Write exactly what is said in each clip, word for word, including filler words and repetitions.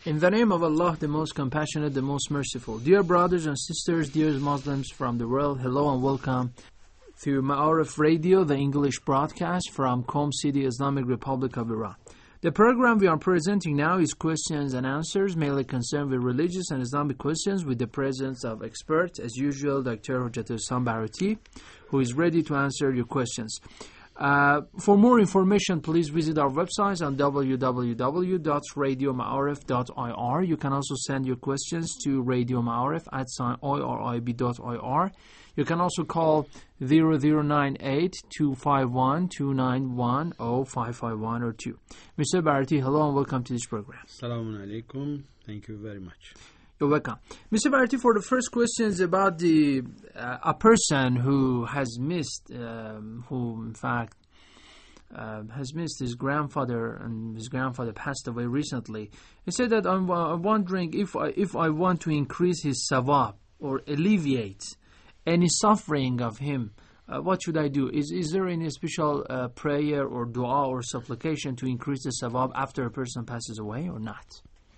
In the name of Allah, the most compassionate, the most merciful. Dear brothers and sisters, dear Muslims from the world, hello and welcome to Ma'arif Radio, the English broadcast from Qom City, Islamic Republic of Iran. The program we are presenting now is questions and answers, mainly concerned with religious and Islamic questions, with the presence of experts, as usual, Doctor Hujjatul Islam Bharati, who is ready to answer your questions. Uh, for more information, please visit our website on w w w dot radio ma'arif dot i r. You can also send your questions to radio ma'arif at o r i b dot i r. You can also call zero zero nine eight two five one two nine one zero five five one or two. Mister Bharati, hello and welcome to this program. Assalamu alaikum. Thank you very much. You're welcome. Mister Bharati, for the first question is about the uh, a person who has missed, um, who in fact uh, has missed his grandfather, and his grandfather passed away recently. He said that I'm uh, wondering if I, if I want to increase his sawab or alleviate any suffering of him, uh, what should I do? Is is there any special uh, prayer or dua or supplication to increase the sawab after a person passes away or not?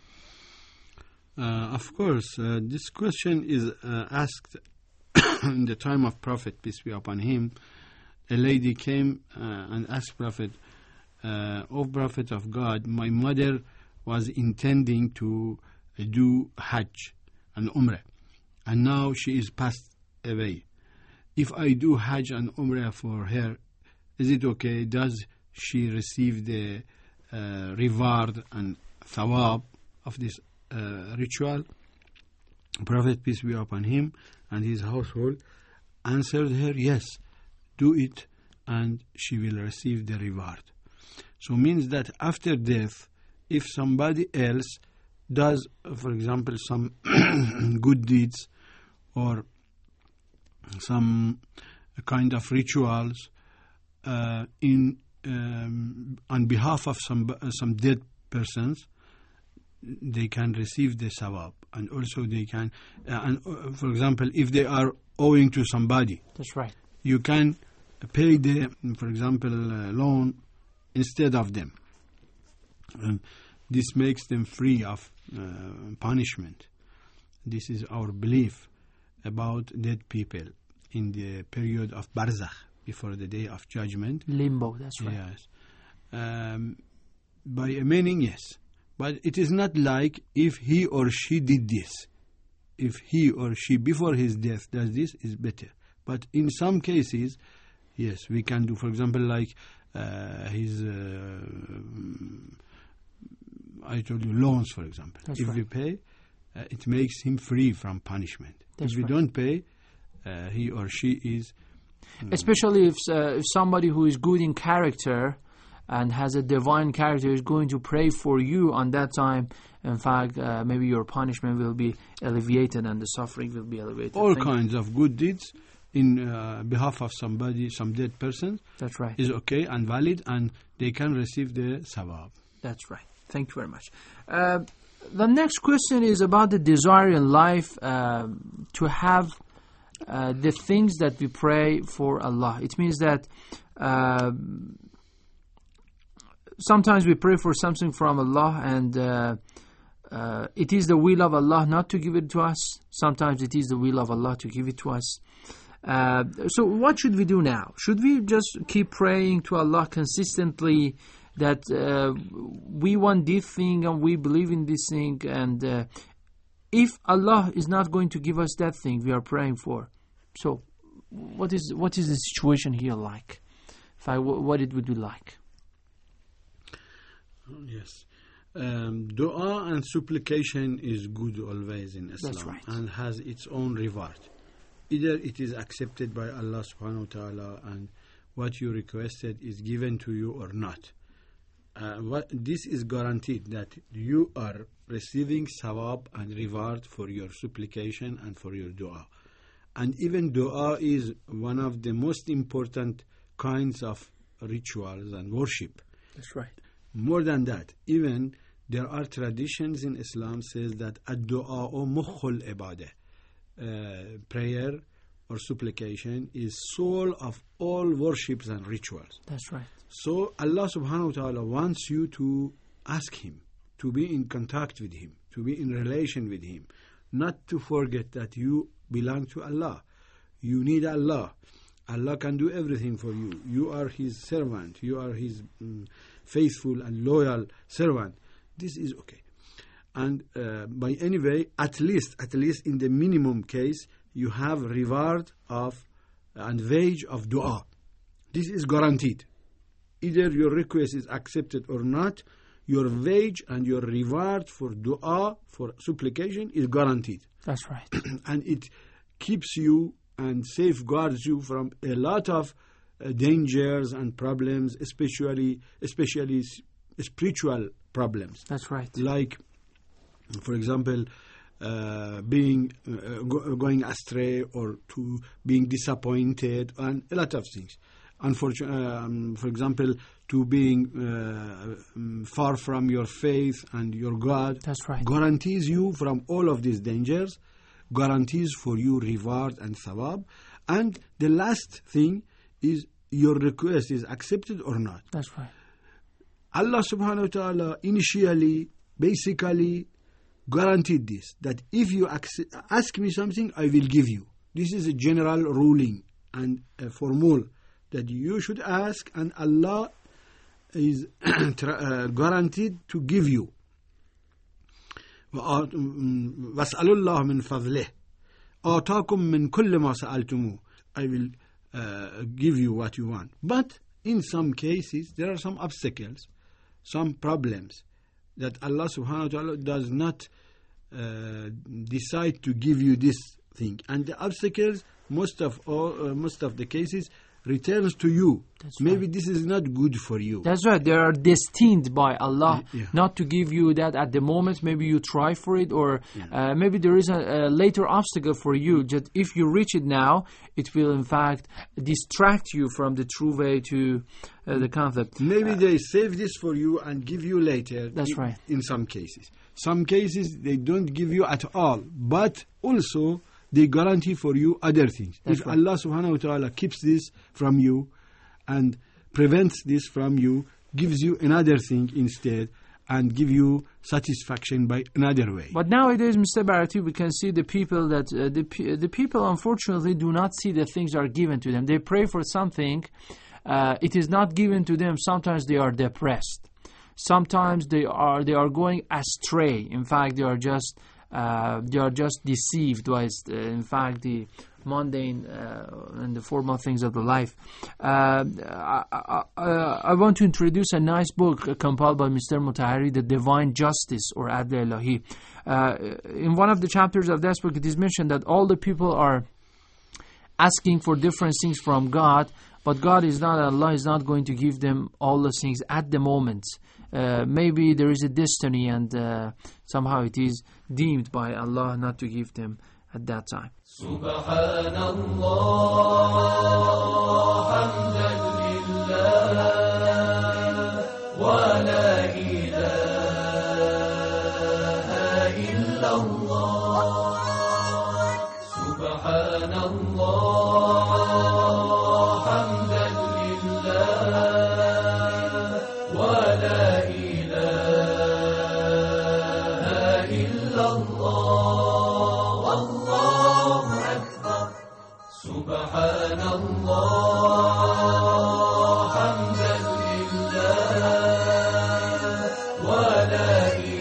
Uh, of course, uh, this question is uh, asked in the time of Prophet, peace be upon him. A lady came uh, and asked Prophet, uh, O Prophet of God, my mother was intending to do Hajj and Umrah, and now she is passed away. If I do Hajj and Umrah for her, is it okay? Does she receive the uh, reward and thawab of this Uh, ritual? Prophet, peace be upon him and his household, answered her, yes, do it and she will receive the reward. So means that after death, if somebody else does, for example, some good deeds or some kind of rituals uh, in um, on behalf of some some dead persons, they can receive the sawab, and also they can, uh, and uh, for example, if they are owing to somebody, that's right, you can pay the, for example, uh, loan instead of them. Um, this makes them free of uh, punishment. This is our belief about dead people in the period of barzakh, before the day of judgment. Limbo, that's right. Yes. Um, by a meaning, yes. But it is not like if he or she did this. If he or she before his death does this, is better. But in some cases, yes, we can do, for example, like uh, his, uh, I told you, loans, for example. That's if right. we pay, uh, it makes him free from punishment. That's if we right. don't pay, uh, he or she is... Um, Especially if, uh, if somebody who is good in character and has a divine character is going to pray for you on that time, in fact, uh, maybe your punishment will be alleviated and the suffering will be alleviated. All Thank kinds you. of good deeds in uh, behalf of somebody, some dead person, that's right, is okay and valid, and they can receive the sawab. That's right. Thank you very much. Uh, the next question is about the desire in life uh, to have uh, the things that we pray for Allah. It means that uh, sometimes we pray for something from Allah, and uh, uh, it is the will of Allah not to give it to us. Sometimes it is the will of Allah to give it to us. Uh, so what should we do now? Should we just keep praying to Allah consistently that uh, we want this thing and we believe in this thing, and uh, if Allah is not going to give us that thing we are praying for, so what is what is the situation here like? If I, what it would be like? Yes. Um, dua and supplication is good always in Islam. That's right. And has its own reward. Either it is accepted by Allah subhanahu wa ta'ala and what you requested is given to you or not. Uh, what, this is guaranteed that you are receiving sawab and reward for your supplication and for your dua. And even dua is one of the most important kinds of rituals and worship. That's right. More than that, even there are traditions in Islam says that ad-du'a mukhul ibadah, uh, prayer or supplication is soul of all worships and rituals. That's right. So Allah subhanahu wa ta'ala wants you to ask Him to be in contact with Him, to be in relation with Him, not to forget that you belong to Allah. You need Allah. Allah can do everything for you. You are His servant. You are His um, faithful and loyal servant. This is okay. And uh, by any way, at least, at least in the minimum case, you have reward of and wage of dua. This is guaranteed. Either your request is accepted or not, your wage and your reward for dua, for supplication, is guaranteed. That's right. And it keeps you and safeguards you from a lot of uh, dangers and problems, especially especially s- spiritual problems. That's right. Like, for example, uh, being uh, go- going astray, or to being disappointed, and a lot of things. Unfortunately, um, for example, to being uh, um, far from your faith and your God. That's right. Guarantees you from all of these dangers, guarantees for you reward and thawab. And the last thing is your request is accepted or not. That's right. Allah subhanahu wa ta'ala initially, basically guaranteed this, that if you ac- ask me something, I will give you. This is a general ruling and a formula that you should ask, and Allah is uh, guaranteed to give you. وَاسْأَلُوا اللَّهَ مِنْ فَضْلِهِ آتَاكُمْ مِنْ كُلِّ مَا سَأَلْتُمُوهُ. I will uh, give you what you want. But in some cases, there are some obstacles, some problems that Allah subhanahu wa ta'ala does not uh, decide to give you this thing. And the obstacles, most of all, uh, most of the cases, returns to you. That's Maybe right. this is not good for you. That's right. They are destined by Allah Yeah. not to give you that at the moment. Maybe you try for it, or Yeah. uh, maybe there is a, a later obstacle for you. Just if you reach it now, it will in fact distract you from the true way to uh, the concept. Maybe they save this for you and give you later. That's in, right. In some cases. Some cases they don't give you at all. But also they guarantee for you other things. That's if right. Allah subhanahu wa ta'ala keeps this from you and prevents this from you, gives you another thing instead, and give you satisfaction by another way. But nowadays, Mister Barati, we can see the people that uh, the pe- the people unfortunately do not see the things are given to them. They pray for something, uh, it is not given to them. Sometimes they are depressed. Sometimes they are they are going astray. In fact, they are just uh, they are just deceived by uh, in fact the mundane uh, and the formal things of the life. Uh, I, I, I, I want to introduce a nice book uh, compiled by Mister Mutahari, The Divine Justice, or Adl Ilahi. Uh, in one of the chapters of this book, it is mentioned that all the people are asking for different things from God, but God is not, Allah is not going to give them all those things at the moment. Uh, maybe there is a destiny, and uh, somehow it is deemed by Allah not to give them at that time. Subhanallah, hamdan lillah, wa la ilaha illallah. Subhanallah, hamdan lillah, wa la ilaha illallah. Subhanallah, hamdan lillah, wa la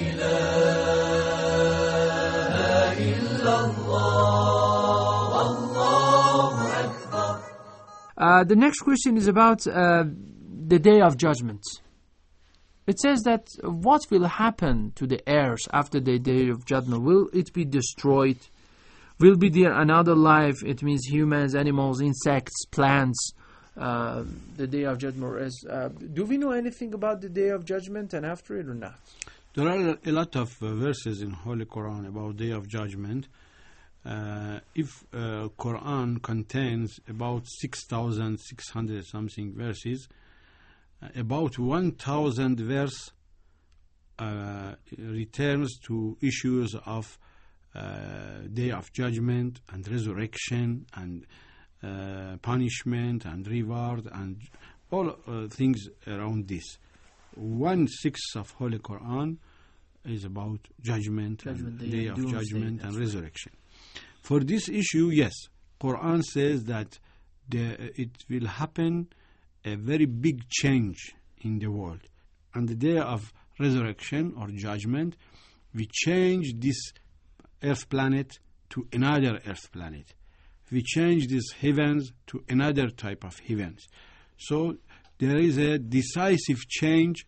ilaha illallah, Allahu Akbar. Uh, the next question is about uh, the Day of Judgment. It says that what will happen to the heirs after the Day of Judgment? Will it be destroyed? Will be there another life? It means humans, animals, insects, plants. Uh, the Day of Judgment is. Uh, do we know anything about the Day of Judgment and after it or not? There are a lot of uh, verses in Holy Quran about Day of Judgment. Uh, if uh, Quran contains about six thousand six hundred something verses, uh, about one thousand verse uh, returns to issues of Uh, day of judgment and resurrection and uh, punishment and reward and all uh, things around this. One sixth of Holy Quran is about judgment, Judgment and Day day and of Doomsday, judgment that's and right. resurrection. For this issue, yes, Quran says that the, it will happen a very big change in the world. On the day of resurrection or judgment, we change this earth planet to another earth planet. We change these heavens to another type of heavens. So there is a decisive change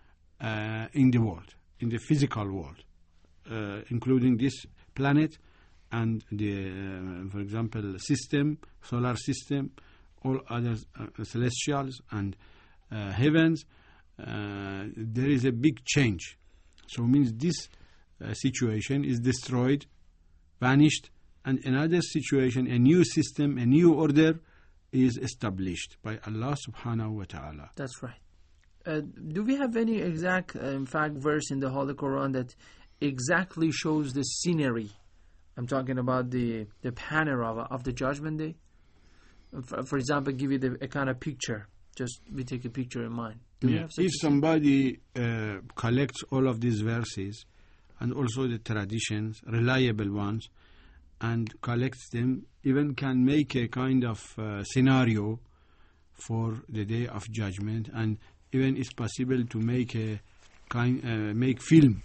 uh, in the world, in the physical world, uh, including this planet and the, uh, for example, system, solar system, all other uh, celestials and uh, heavens. Uh, there is a big change. So it means this uh, situation is destroyed, vanished, and another situation, a new system, a new order is established by Allah subhanahu wa ta'ala. That's right. Uh, do we have any exact, uh, in fact, verse in the Holy Quran that exactly shows the scenery? I'm talking about the, the panorama of the Judgment Day. For, for example, give you the, a kind of picture. Just we take a picture in mind. Do we Yeah. have such If a thing? somebody uh, collects all of these verses and also the traditions, reliable ones, and collects them, even can make a kind of uh, scenario for the day of judgment, and even it's possible to make a kind uh, make film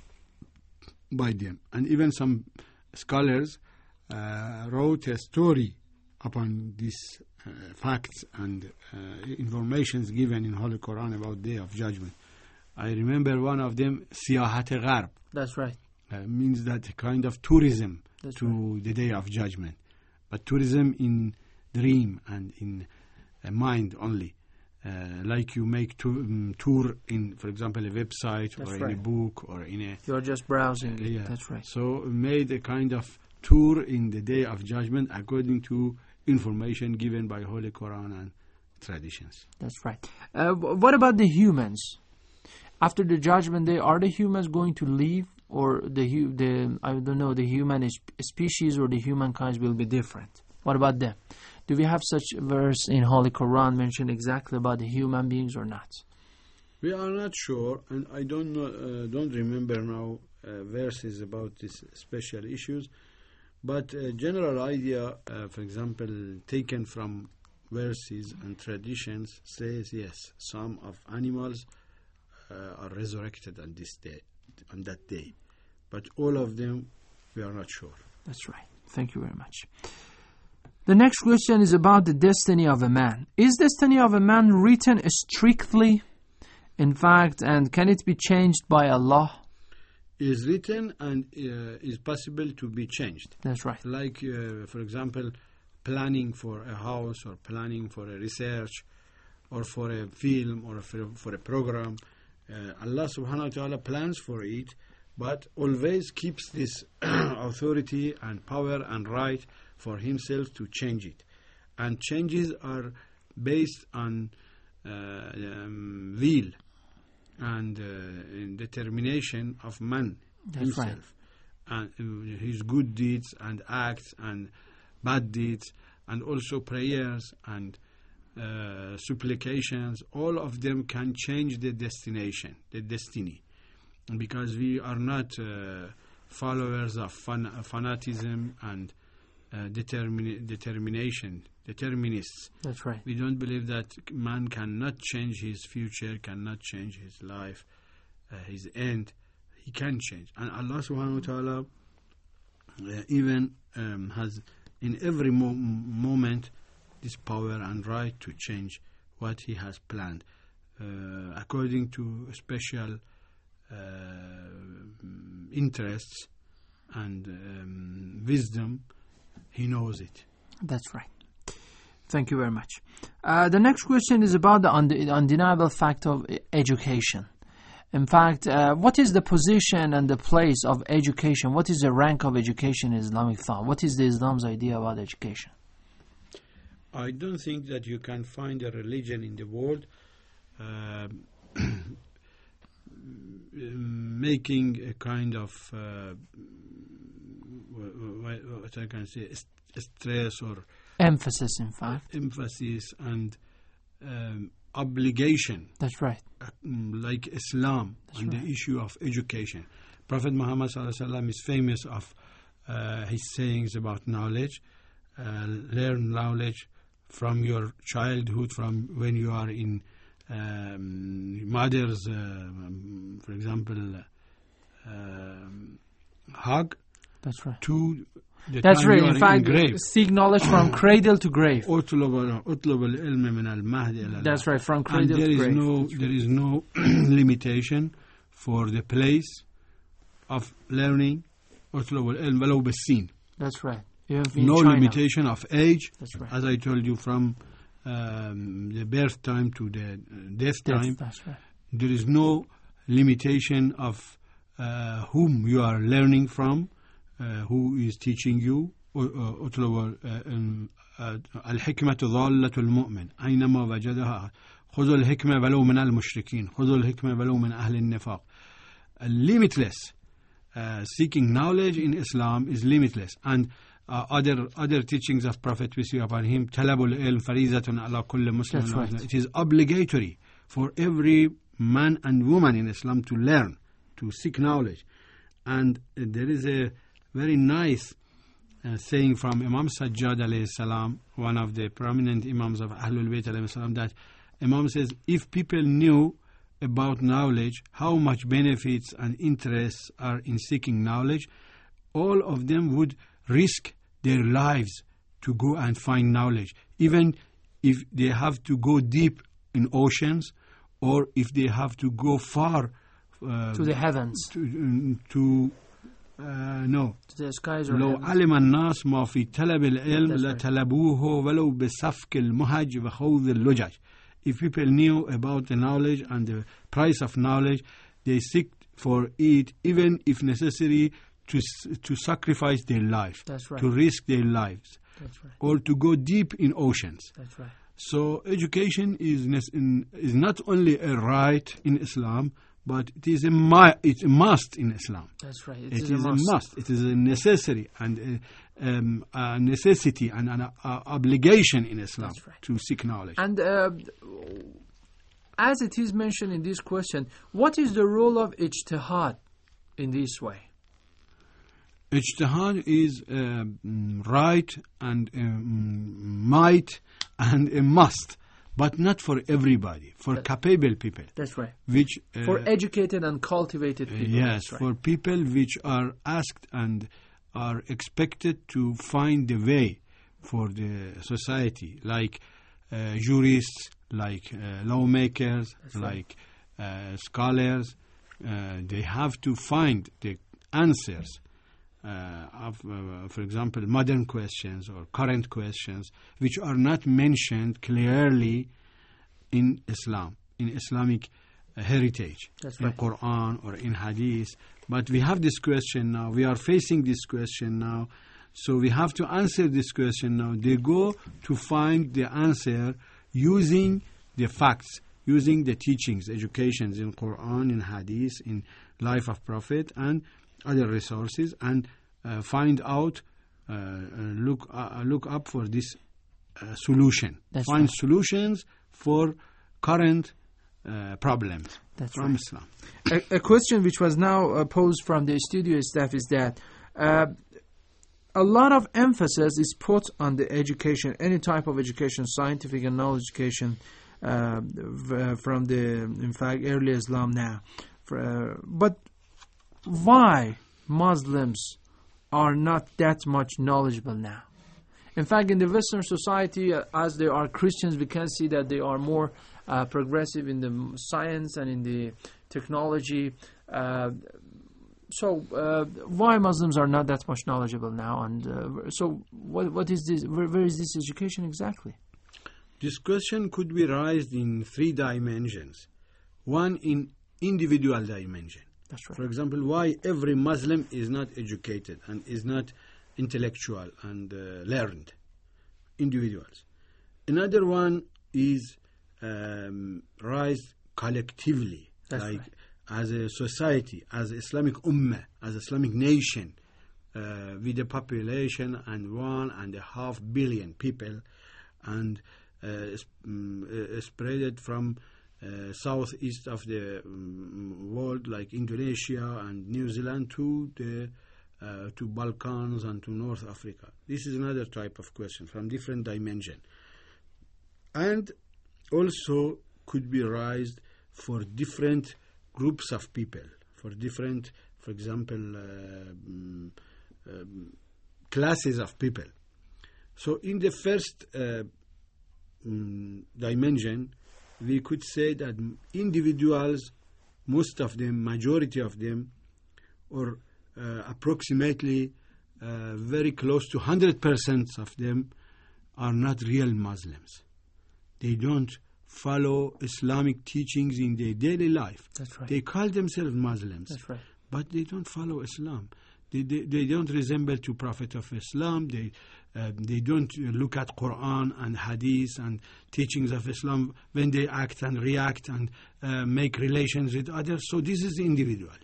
by them. And even some scholars uh, wrote a story upon these uh, facts and uh, informations given in Holy Quran about Day of Judgment. I remember one of them, Siyahat Gharb, That's right. uh, means that kind of tourism That's to right. the Day of Judgment. But tourism in dream and in uh, mind only. Uh, like you make to, um, tour in, for example, a website That's or in right. a book or in a... You're just browsing it. Yeah. That's right. So made a kind of tour in the Day of Judgment according to information given by Holy Quran and traditions. That's right. Uh, wh- what about the humans? After the Judgment Day, are the humans going to leave, or the hu- the I don't know, the human is- species or the humankind will be different? What about them? Do we have such a verse in Holy Quran mention exactly about the human beings or not? We are not sure, and I don't know, uh, don't remember now uh, verses about these special issues. But a general idea, uh, for example, taken from verses and traditions, says yes, some of animals uh, are resurrected on this day, on that day, but all of them, we are not sure. That's right. Thank you very much. The next question is about the destiny of a man. Is destiny of a man written strictly, in fact, and can it be changed by Allah? Is written and uh, is possible to be changed. That's right. Like, uh, for example, planning for a house or planning for a research or for a film or for, for a program. Uh, Allah subhanahu wa ta'ala plans for it, but always keeps this authority and power and right for himself to change it. And changes are based on uh, um, will and uh, determination of man That's himself. And uh, his good deeds and acts and bad deeds, and also prayers and uh, supplications, all of them can change the destination, the destiny. Because we are not uh, followers of fan- fanaticism and uh, determin- determination, determinists. That's right. We don't believe that man cannot change his future, cannot change his life, uh, his end. He can change. And Allah subhanahu wa ta'ala uh, even um, has in every mo- moment this power and right to change what he has planned uh, according to special uh, interests and um, wisdom. He knows it. That's right. Thank you very much. Uh, the next question is about the und- undeniable fact of e- education. In fact, uh, what is the position and the place of education? What is the rank of education in Islamic thought? What is the Islam's idea about education? I don't think that you can find a religion in the world uh, making a kind of uh, what I can say stress or Emphasis, in fact. emphasis and um, obligation. That's right. Uh, like Islam That's on right. the issue of education. Prophet Muhammad sallallahu alaihi wasallam is famous of uh, his sayings about knowledge. Uh, learn knowledge from your childhood, from when you are in um, mother's, uh, um, for example, uh, um, hug. That's right. To the That's time right. you are In fact, grave. seek knowledge from cradle to grave. اطلب اطلب العلم من المهد إلى That's المهد. right, from And cradle there to is grave. no there is no limitation for the place of learning. اطلب العلم ولو بالسين. That's right. Even in No China. limitation of age. That's right. As I told you, from um, the birth time to the uh, death Death, time, that's right. there is no limitation of uh, whom you are learning from, uh, who is teaching you. اطلب الحكمة ضالة المؤمن أينما وجدها خذوا الحكمة ولو من المشركين خذوا الحكمة ولو من أهل النفاق. Limitless uh, seeking knowledge in Islam is limitless, and uh, other other teachings of Prophet peace be upon him, طلب العلم فريضة على كل مسلم. That's right. It is obligatory for every man and woman in Islam to learn, to seek knowledge. And uh, there is a very nice uh, saying from Imam Sajjad alayhi salam, one of the prominent Imams of Ahlul Bayt alayhi salam, that Imam says, if people knew about knowledge, how much benefits and interests are in seeking knowledge, all of them would risk their lives to go and find knowledge, even if they have to go deep in oceans, or if they have to go far uh, To the heavens. to, to uh, no To the skies or لو heavens. علم الناس ما في طلب العلم That's right. لطلبوه ولو بسفك المهج وخوض اللجج. If people knew about the knowledge and the price of knowledge, they seek for it, even if necessary, to to sacrifice their life, That's right. to risk their lives, That's right. or to go deep in oceans. That's right. So education is nes- in, is not only a right in Islam, but it is a mi- it's a must in Islam. That's right. It, It is, is a a must. must. It is a necessary and a, um, a necessity and an uh, obligation in Islam That's right. to seek knowledge. And uh, as it is mentioned in this question, what is the role of ijtihad in this way? Ijtihad is uh, mm, right and um, might and a must, but not for everybody, for That- capable people, That's right. which uh, For educated and cultivated people. yes, That's right. for people which are asked and are expected to find the way for the society, like uh, jurists, like uh, lawmakers, right. like uh, scholars. Uh, they have to find the answers uh, of, uh, for example, modern questions or current questions, which are not mentioned clearly in Islam, in Islamic uh, heritage, That's in right. Quran or in Hadith. But we have this question now. We are facing this question now. So we have to answer this question now. They go to find the answer using the facts, using the teachings, educations in Quran, in Hadith, in Life of Prophet, and other resources, and uh, find out, uh, uh, look, uh, look up for this uh, solution. That's find right. solutions for current uh, problems That's from right. Islam. A, a question which was now uh, posed from the studio staff is that uh, a lot of emphasis is put on the education, any type of education, scientific and knowledge education, uh, v- from the, in fact, early Islam now. For, uh, but why Muslims are not that much knowledgeable now? In fact, in the Western society, uh, as they are Christians, we can see that they are more uh, progressive in the m- science and in the technology. Uh, so, uh, why Muslims are not that much knowledgeable now? And uh, so, what what is this? Where, where is this education exactly? This question could be raised in three dimensions. One, in individual dimension. That's For right. example, why every Muslim is not educated and is not intellectual and uh, learned. Individuals. Another one is um, raised collectively, That's like right. as a society, as Islamic ummah, as Islamic nation, uh, with a population and one and a half billion people, and uh, sp- um, uh, spread it from uh, southeast of the um, world, like Indonesia and New Zealand, to the uh, to Balkans and to North Africa. This is another type of question from different dimension, and also could be raised for different groups of people, for different, for example, uh, um, um, classes of people. So in the first uh, um, dimension, we could say that individuals, most of them, majority of them, or uh, approximately uh, very close to one hundred percent of them are not real Muslims. They don't follow Islamic teachings in their daily life. That's right. They call themselves Muslims. That's right. But they don't follow Islam. They, they, they don't resemble to Prophet of Islam. They uh, they don't look at Quran and Hadith and teachings of Islam when they act and react and uh, make relations with others. So this is individually.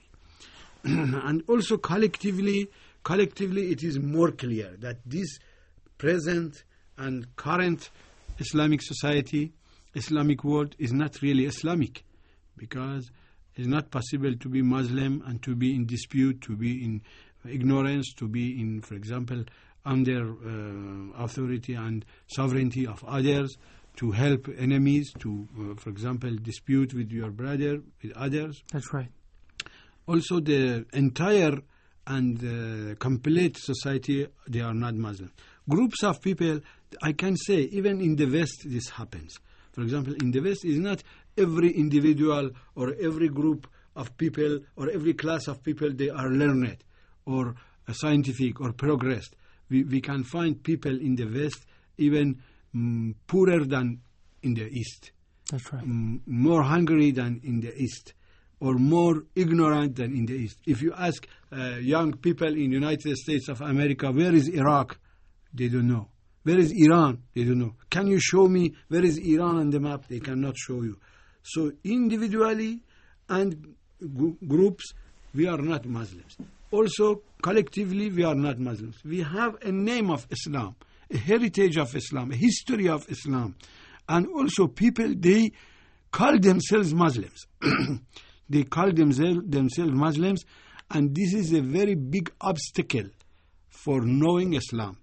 And also collectively, collectively it is more clear that this present and current Islamic society, Islamic world is not really Islamic, because it's not possible to be Muslim and to be in dispute, to be in ignorance, to be in, for example, under uh, authority and sovereignty of others, to help enemies, to, uh, for example, dispute with your brother, with others. That's right. Also, the entire and uh, complete society, they are not Muslim. Groups of people, I can say, even in the West, this happens. For example, in the West, is not every individual or every group of people or every class of people, they are learned or uh, scientific or progressed. We, we can find people in the West even um, poorer than in the East. That's right. Um, more hungry than in the East, or more ignorant than in the East. If you ask uh, young people in the United States of America, where is Iraq? They don't know. Where is Iran? They don't know. Can you show me where is Iran on the map? They cannot show you. So individually and g- groups, we are not Muslims. Also, collectively, we are not Muslims. We have a name of Islam, a heritage of Islam, a history of Islam. And also people, they call themselves Muslims. They call themselves, themselves Muslims, and this is a very big obstacle for knowing Islam.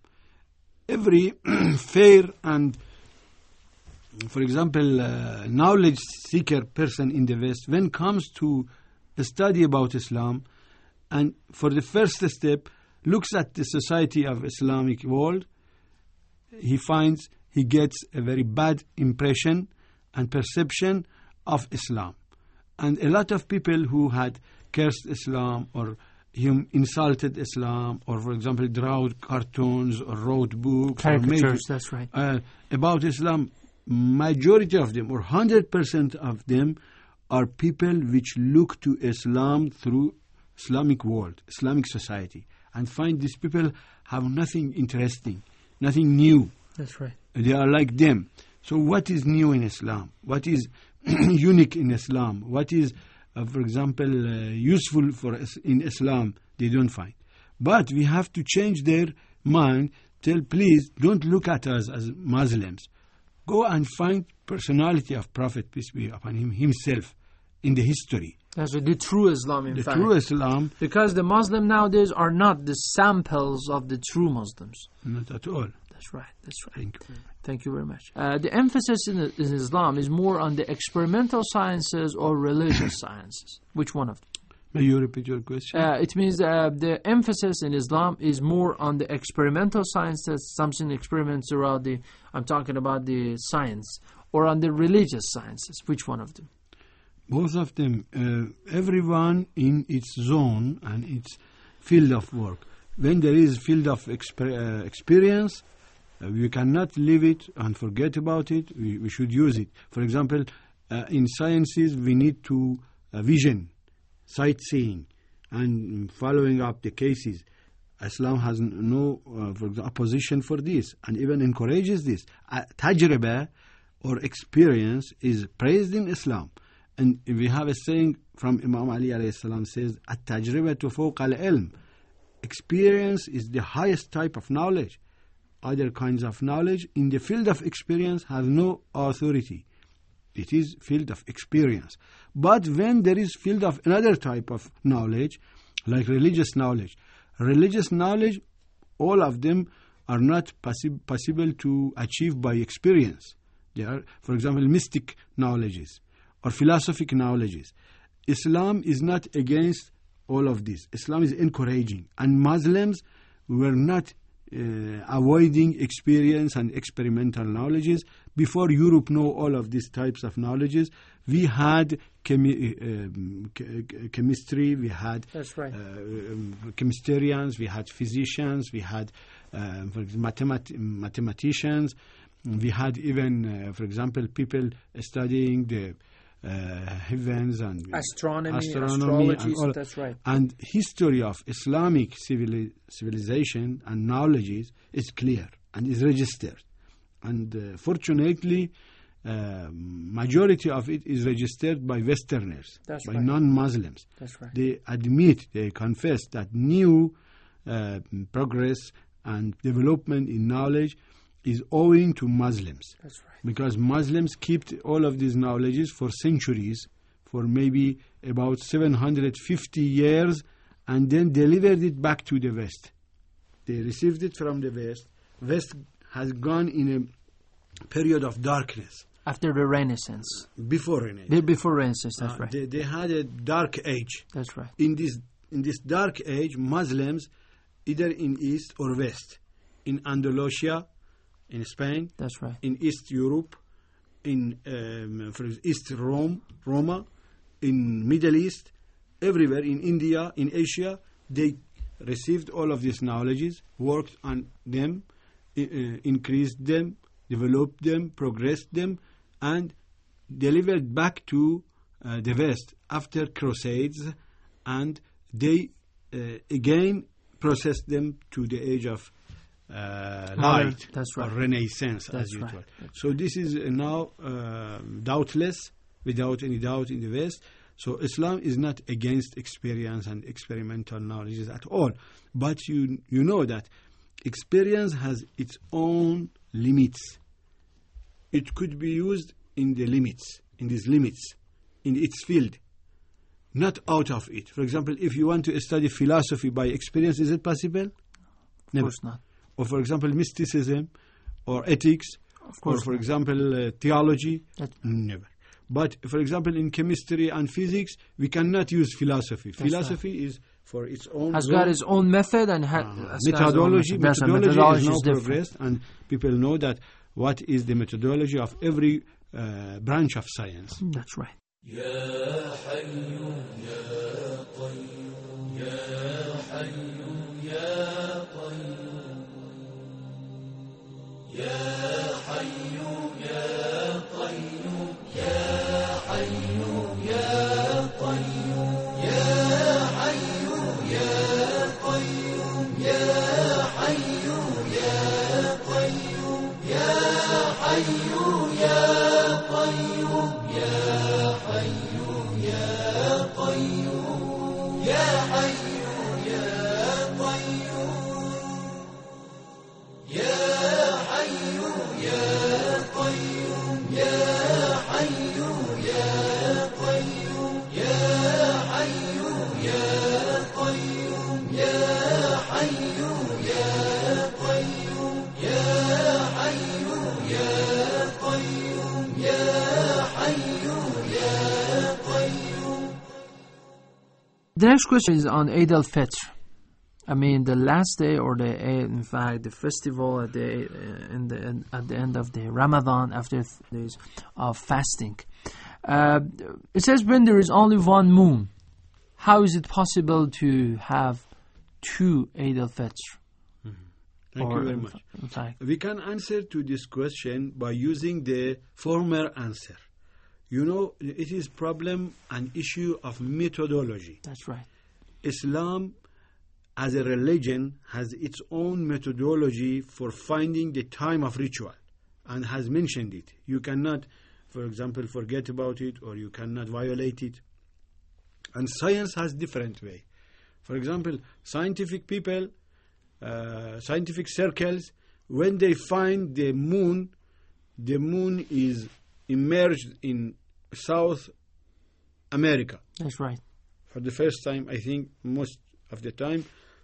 Every fair and, for example, uh, knowledge seeker person in the West, when it comes to study about Islam, and for the first step, looks at the society of Islamic world, he finds, he gets a very bad impression and perception of Islam. And a lot of people who had cursed Islam or him insulted Islam, or for example drawn cartoons or wrote books, caricatures, or made, that's right, uh, about Islam, majority of them or one hundred percent of them are people which look to Islam through Islamic world, Islamic society, and find these people have nothing interesting, nothing new. That's right. They are like them. So what is new in Islam? What is unique in Islam? What is Uh, for example, uh, useful for us in Islam, they don't find. But we have to change their mind. Tell, please, don't look at us as Muslims. Go and find personality of Prophet, peace be upon him, himself in the history. That's right. The true Islam, in the fact. The true Islam. Because the Muslim nowadays are not the samples of the true Muslims. Not at all. That's right. That's right. Thank you. Thank you very much. Uh, the emphasis in, in Islam is more on the experimental sciences or religious sciences. Which one of them? May you repeat your question? Uh, it means uh, the emphasis in Islam is more on the experimental sciences, something experiments around the, I'm talking about the science, or on the religious sciences. Which one of them? Both of them. Uh, everyone in its zone and its field of work. When there is field of exper- uh, experience, Uh, we cannot leave it and forget about it. We, we should use it. For example, uh, in sciences, we need to uh, vision, sightseeing, and following up the cases. Islam has no uh, for example, opposition for this, and even encourages this. Uh, tajriba, or experience, is praised in Islam. And we have a saying from Imam Ali alayhi salam, says, "At-tajribatu fawqa al-ilm." Experience is the highest type of knowledge. Other kinds of knowledge in the field of experience have no authority. It is field of experience. But when there is field of another type of knowledge, like religious knowledge, religious knowledge, all of them are not possi- possible to achieve by experience. They are, for example, mystic knowledges or philosophic knowledges. Islam is not against all of this. Islam is encouraging. And Muslims were not uh, avoiding experience and experimental knowledges. Before Europe know all of these types of knowledges, we had chemi- um, ch- chemistry, we had That's right. uh, um, chemistarians, we had physicians, we had uh, for example, mathemat- mathematicians, we had even, uh, for example, people studying the uh, heavens and Astronomy, astronomy astrology, and all. that's right. And history of Islamic civili- civilization and knowledges is clear and is registered. And uh, fortunately, uh, majority of it is registered by Westerners, That's by right. non-Muslims. That's right. They admit, they confess that new uh, progress and development in knowledge is owing to Muslims. That's right. Because Muslims kept all of these knowledges for centuries, for maybe about seven hundred fifty years, and then delivered it back to the West. They received it from the West. West has gone in a period of darkness. After the Renaissance. Before Renaissance. Be- Before Renaissance, that's Uh, right. they, they had a dark age. That's right. In this, in this dark age, Muslims, either in East or West, in Andalusia, in Spain, That's right. in East Europe, in um, for example, East Rome, Roma, in Middle East, everywhere, in India, in Asia, they received all of these knowledges, worked on them, uh, increased them, developed them, progressed them, and delivered back to uh, the West after crusades, and they uh, again processed them to the age of uh, Modern, light, that's right. or Renaissance, That's as you right. told. So this is uh, now uh, doubtless, without any doubt in the West. So Islam is not against experience and experimental knowledges at all. But you you know that experience has its own limits. It could be used in the limits, in these limits, in its field, not out of it. For example, if you want to study philosophy by experience, is it possible? Of Never. course not. Or for example, mysticism, or ethics, Of or course for not. example, uh, theology, That- never. But for example, in chemistry and physics, we cannot use philosophy. That's philosophy is for its own Has zone. got its own method and ha- Uh, has got its own methodology, method. That's right. methodology, Methodology is now is different. progressed, and people know that what is the methodology of every uh, branch of science. That's right. يا حي يا قيوم يا حي يا قيوم يا حي يا قيوم يا حي يا قيوم يا حي يا قيوم يا حي يا قيوم يا حي يا قيوم يا حي يا قيوم يا حي يا قيوم يا حي يا قيوم يا حي يا قيوم يا حي يا قيوم يا حي يا قيوم يا حي يا قيوم يا حي يا قيوم. The next question is on Eid al-Fitr. I mean, the last day, or the in fact the festival at the uh, in the in, at the end of the Ramadan, after th- days of fasting. Uh, it says when there is only one moon, how is it possible to have two Eid al-Fitr? Thank Or you very in much. fa- In fact, We can answer to this question by using the former answer. You know, it is problem and issue of methodology. that's right. Islam, as a religion, has its own methodology for finding the time of ritual, and has mentioned it. You cannot, for example, forget about it, or you cannot violate it. And science has different way. For example, scientific people, uh, scientific circles, when they find the moon, the moon is emerged in South America. That's right. For the first time, I think most of the time,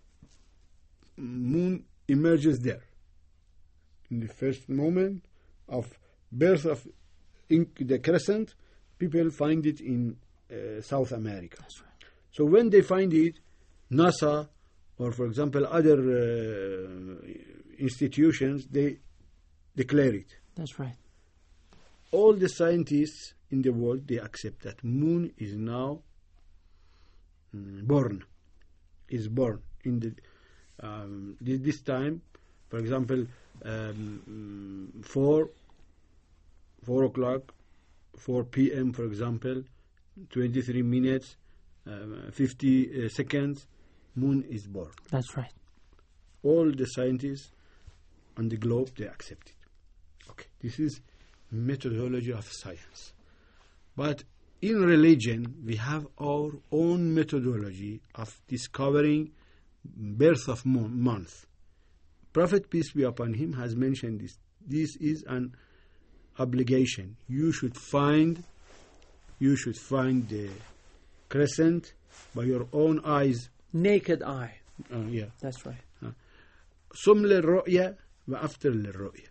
moon emerges there. In the first moment of birth of in the crescent, people find it in uh, South America. That's right. So when they find it, NASA or, for example, other uh, institutions, they declare it. That's right. All the scientists in the world, they accept that moon is now mm, born, is born in the um, this, this time. For example, um, four four o'clock, four p m. For example, twenty-three minutes, uh, fifty uh, seconds. Moon is born. That's right. All the scientists on the globe, they accept it. Okay, this is methodology of science. But in religion, we have our own methodology of discovering birth of moon, month. Prophet, peace be upon him, has mentioned this. This is an obligation. You should find, you should find the crescent by your own eyes. Naked eye. Uh, yeah. That's right. ثم للرؤية وafter للرؤية.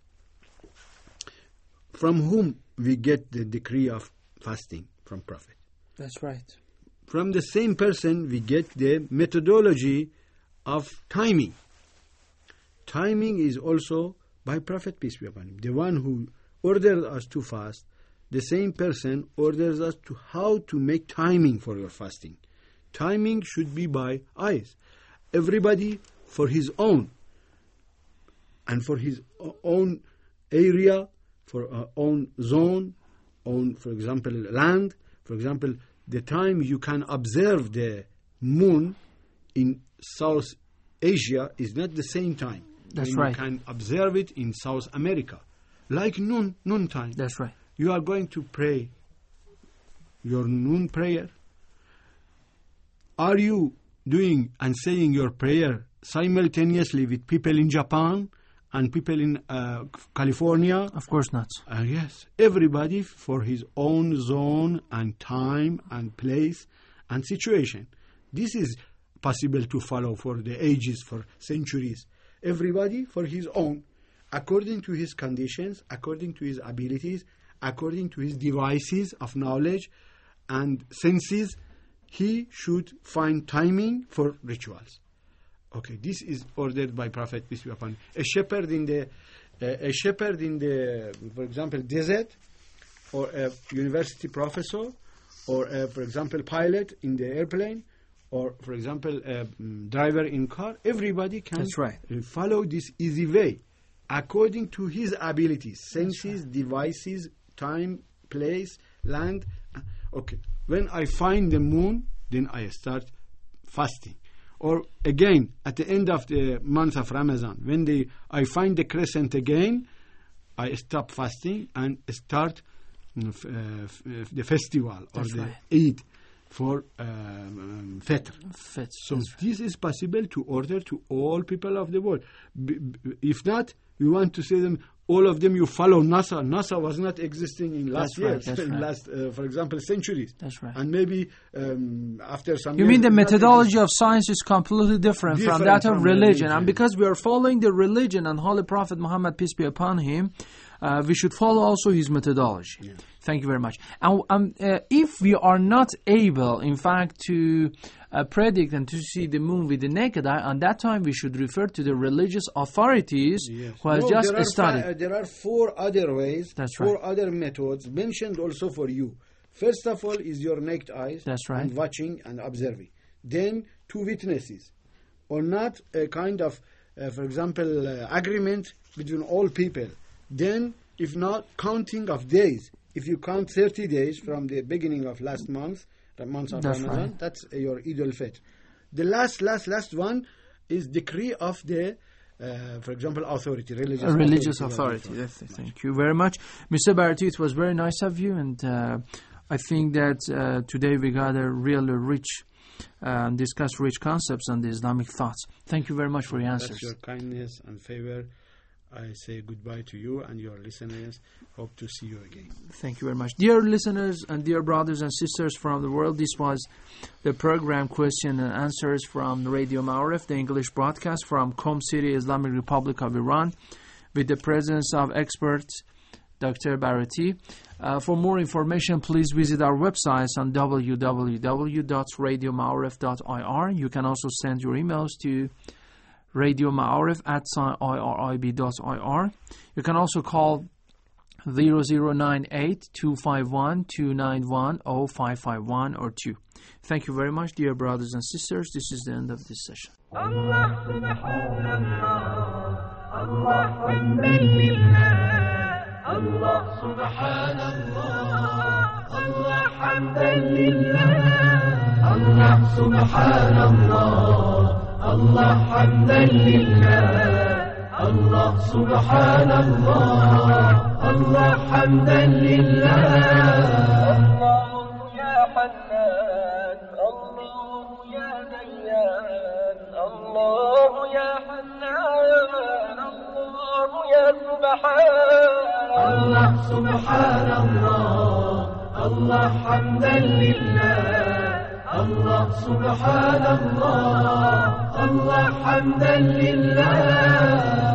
From whom we get the decree of fasting? From Prophet. That's right. From the same person we get the methodology of timing. Timing is also by Prophet, peace be upon him. The one who ordered us to fast, the same person orders us to how to make timing for your fasting. Timing should be by eyes. Everybody for his own. And for his own area, for our own zone, own, for example, land. For example, the time you can observe the moon in South Asia is not the same time. That's when right. You can observe it in South America. Like noon, noon time. That's right. You are going to pray your noon prayer. Are you doing and saying your prayer simultaneously with people in Japan and people in uh, California? Of course not. Uh, yes. Everybody for his own zone and time and place and situation. This is possible to follow for the ages, for centuries. Everybody for his own, according to his conditions, according to his abilities, according to his devices of knowledge and senses, he should find timing for rituals. Okay, this is ordered by Prophet, peace be upon him. A shepherd in the, uh, a shepherd in the, for example, desert, or a university professor, or a, for example, pilot in the airplane, or for example, a um, driver in car. Everybody can That's right. follow this easy way, according to his abilities, senses, right. devices, time, place, land. Okay, when I find the moon, then I start fasting. Or again, at the end of the month of Ramadan, when they, I find the crescent again, I stop fasting and start uh, f- uh, f- uh, the festival That's or the right. Eid for um, Fitr. Fitr. So That's this is possible to order to all people of the world. B- b- if not, we want to say them, all of them you follow NASA. NASA was not existing in last That's right, years, that's in right. last, uh, for example, centuries. That's right. And maybe um, after some You years, mean the it's not methodology of science is completely different, from Different that of from religion. religion. And because we are following the religion and Holy Prophet Muhammad, peace be upon him, uh, we should follow also his methodology. Yeah. Thank you very much. And um, uh, if we are not able, in fact, to uh, predict and to see the moon with the naked eye, at that time we should refer to the religious authorities Yes. who has No, just there are studied. fi- uh, there are four other ways, That's four right. other methods mentioned also for you. First of all is your naked eyes. That's right. And watching and observing. Then two witnesses. Or not a kind of, uh, for example, uh, agreement between all people. Then, if not, counting of days. If you count thirty days from the beginning of last month, the month of That's Ramadan, right. that's uh, your Eid al-Fitr. The last, last, last one is decree of the, uh, for example, authority, religious A religious authority. authority. Yes, thank you very much. Mister Bharati, it was very nice of you, and uh, I think that uh, today we got a really rich, uh, discuss rich concepts on the Islamic thoughts. Thank you very much for your answers. That's your kindness and favor. I say goodbye to you and your listeners. Hope to see you again. Thank you very much. Dear listeners and dear brothers and sisters from the world, this was the program Question and Answers from Radio Ma'arif, the English broadcast from Qom City, Islamic Republic of Iran, with the presence of experts Doctor Barati. Uh, for more information, please visit our website on w w w dot radio ma'arif dot i r. You can also send your emails to radio ma'arif at i r i b dot i r. You can also call zero zero nine eight two five one two nine one zero five five one or two. Thank you very much, dear brothers and sisters. This is the end of this session. Allah subhanallah, Allah hamdan lillah, Allah subhanallah, Allah hamdan lillah, Allah subhanallah, Allah hamdan lillah. Allah ya Hannan, Allah ya Dayyan, Allah ya Hannan, Allah ya Subhan. Allah subhanallah, Allah hamdan lillah, Allah subhanallah, Allah hamdan lillah.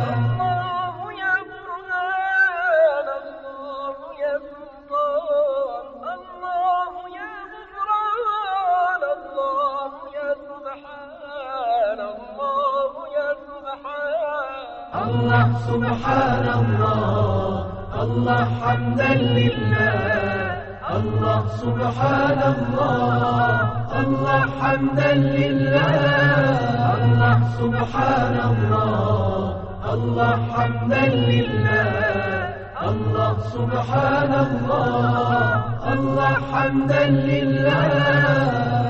Allah subhanallah, Allah hamdan lillah, Allah subhanallah, Allah hamdan lillah. Allah subhanallah, Allah hamdan lillah, Allah subhanallah, Allah hamdan lillah.